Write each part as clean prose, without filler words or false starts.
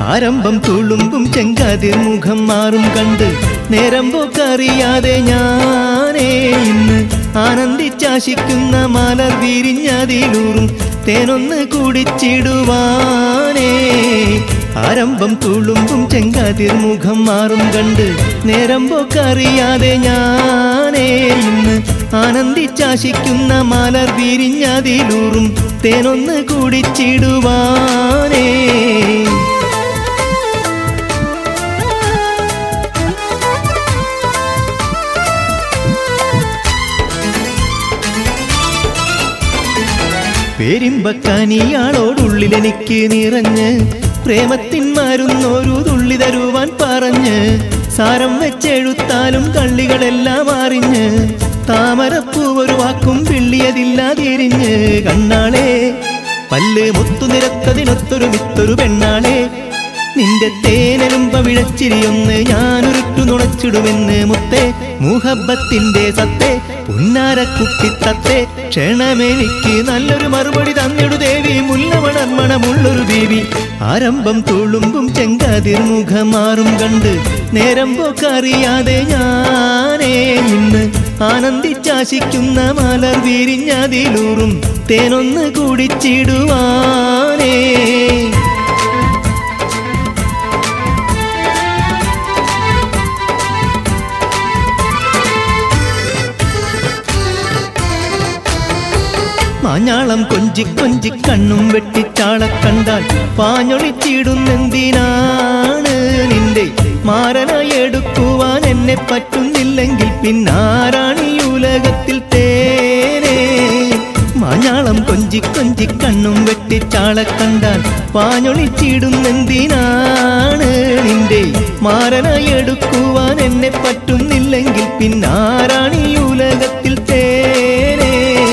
ആരംഭം തുളുമ്പും ചെങ്കാതിർ മുഖം മാറും കണ്ട് നേരം പോക്കറിയാതെ ഞാനേ ഇന്ന് ആനന്ദിച്ചാശിക്കുന്ന മലർ വിരിഞ്ഞതിലൂറും തേനൊന്ന് കുടിച്ചിടുവാനേ. ആരംഭം തുളുമ്പും ചെങ്കാതിർ മുഖം മാറും കണ്ട് നേരം പോക്കറിയാതെ ഞാനേ ഇന്ന് ആനന്ദിച്ചാശിക്കുന്ന മലർ വിരിഞ്ഞതിലൂറും തേനൊന്ന് കുടിച്ചിടുവാനേ. പേരിമ്പക്കനിയാളോടുള്ളിലെനിക്ക് നിറഞ്ഞ് പ്രേമത്തിൻ മരുന്നൊരു തുള്ളി തരുവാൻ പറഞ്ഞ് സാരം വെച്ചെഴുത്താലും കള്ളികളെല്ലാം അറിഞ്ഞ് താമരപ്പൂവൊരു വാക്കും പിള്ളിയതില്ലാതിരിഞ്ഞ് കണ്ണാളെ പല്ല് മുത്തു നിരത്തതിനൊത്തൊരു മിത്തൊരു പെണ്ണാളെ നിന്റെ തേനലും പവിഴച്ചിരിയൊന്ന് ഞാനൊരുട്ടു നുണച്ചിടുമെന്ന് മുത്തേ മുഹബത്തിന്റെ സത്തേ പുന്നാരക്കുട്ടിത്തത്തെ ക്ഷണമെനിക്ക് നല്ലൊരു മറുപടി തന്നിടു ദേവി മുല്ലമണർമണമുള്ളൊരു ദേവി. ആരംഭം തുളുമ്പും ചെങ്കാതിർ മുഖം മാറും കണ്ട് നേരം പോക്കറിയാതെ ഞാനേ ഇന്ന് ആനന്ദിച്ചാശിക്കുന്ന മലർ വിരിഞ്ഞതിലൂറും തേനൊന്ന് കുടിച്ചിടുവാനേ. മാഞ്ഞാളം കൊഞ്ചി കൊഞ്ചി കണ്ണും വെട്ടിച്ചാള കണ്ടാൽ പാഞ്ഞൊളിച്ചിടുന്നെന്തിനാണ് നിന്റെ മാരനായി എടുക്കുവാൻ എന്നെ പറ്റുന്നില്ലെങ്കിൽ പിന്നാരാണ് ഈ ഉലകത്തിൽ തേനേ. മാഞ്ഞാളം കൊഞ്ചി കൊഞ്ചി കണ്ണും വെട്ടിച്ചാള കണ്ടാൽ പാഞ്ഞൊളിച്ചിടുന്നെന്തിനാണ് നിന്റെ മാരനായി എടുക്കുവാൻ എന്നെ പറ്റുന്നില്ലെങ്കിൽ പിന്നാരാണ് ഈ ഉലകത്തിൽ തേനേ.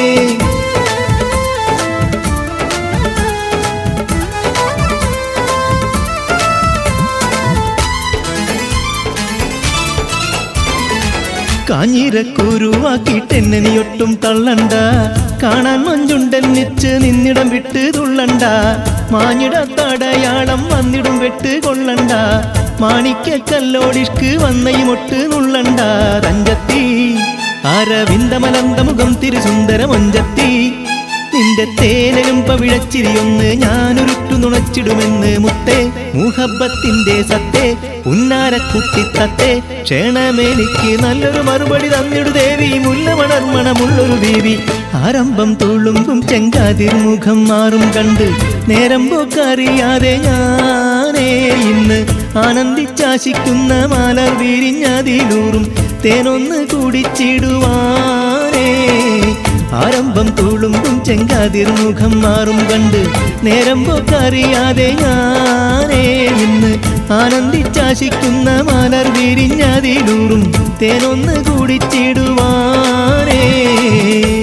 കാഞ്ഞിരക്കുരുവാക്കിട്ടെന്നെ നീയൊട്ടും തള്ളണ്ട, കാണാൻ മഞ്ചുണ്ടെന്നിച്ച് നിന്നിടം വിട്ട് തുള്ളണ്ട, മാഞ്ഞിടത്തടയാളം വന്നിടും വെട്ട് കൊള്ളണ്ട, മാണിക്കല്ലോടിഷ്ക്ക് വന്നയുമൊട്ട് നുള്ളണ്ട. തഞ്ചത്തി അരവിന്ദമലന്ത മുഖം തിരുസുന്ദരമൊഞ്ചത്തി നിന്റെ തേനലും പവിഴച്ചിരിയൊന്ന് ഞാനൊരുട്ടു നുണച്ചിടുമെന്ന് മുത്തേ മുഹബത്തിന്റെ സത്തേ പുന്നാരക്കുട്ടിത്തത്തെ ക്ഷണമെനിക്ക് നല്ലൊരു മറുപടി തന്നിടു ദേവി മുല്ലമണർമണമുള്ളൊരു ദേവി. ആരംഭം തുളുമ്പും ചെങ്കാതിർ മുഖം മാറും കണ്ട് നേരം പോക്കറിയാതെ ഞാനേ ഇന്ന് ആനന്ദിച്ചാശിക്കുന്ന മലർ വിരിഞ്ഞതിലൂറും തേനൊന്ന് കുടിച്ചിടുവാനേ. ആരംഭം തുളുമ്പും ചെങ്കാതിർ മുഖം മാറും കണ്ട് നേരം പോക്കറിയാതെ ഞാനേ ഇന്ന് ആനന്ദിച്ചാശിക്കുന്ന മലർ വിരിഞ്ഞതിലൂറും തേനൊന്ന് കുടിച്ചിടുവാനേ.